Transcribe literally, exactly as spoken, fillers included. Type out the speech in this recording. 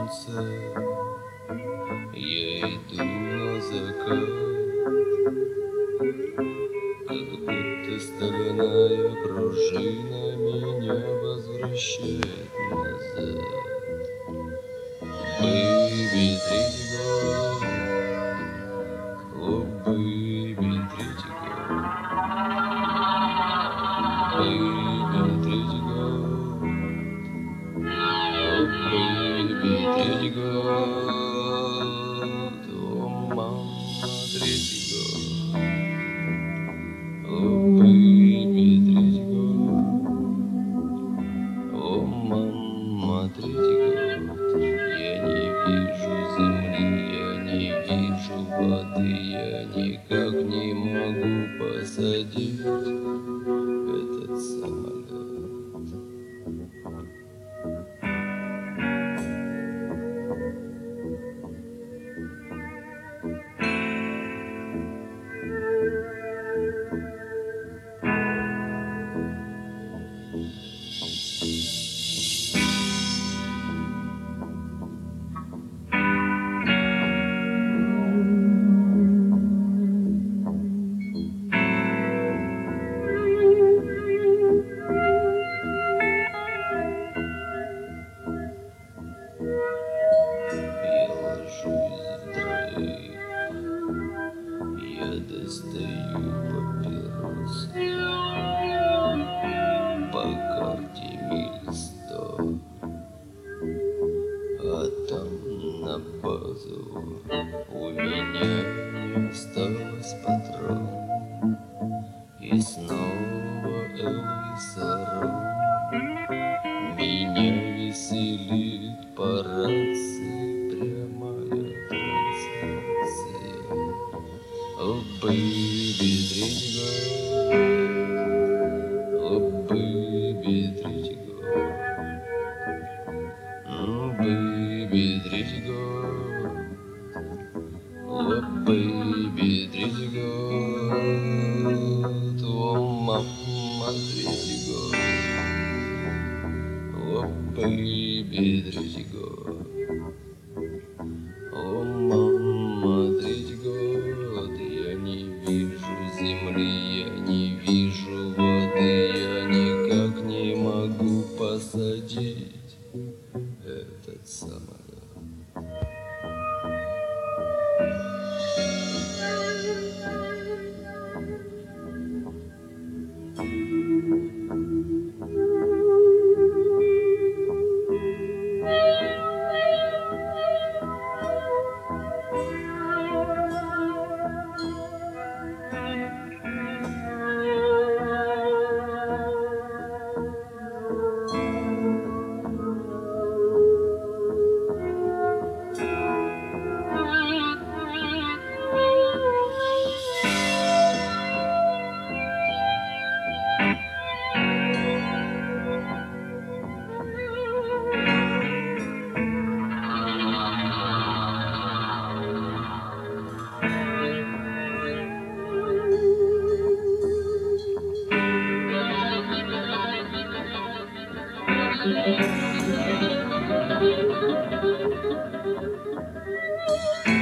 солнца я иду на закат, как будто стальная пружина меня возвращает назад. Baby, третий год, о, baby, третий год, baby, третий год, о, baby, третий год, о, мама, третий год, о, baby, третий год, о, мама, третий год. Я не вижу земли, я не вижу воды, я никак не могу посадить этот самолет. Я достаю папирос, по карте миль сто, а там на базу у меня не осталось патрон. И снова Элвис Арон меня веселит по рации прямая трансляция. О, бэйби, третий год, о, бэйби, третий год, о, бэйби, третий год, о, бэйби, третий год, о, мама, третий год, о, бэйби, третий год, о, мама, третий год. Я не вижу земли, я не вижу воды, я никак не могу посадить этот самолет. Thank you.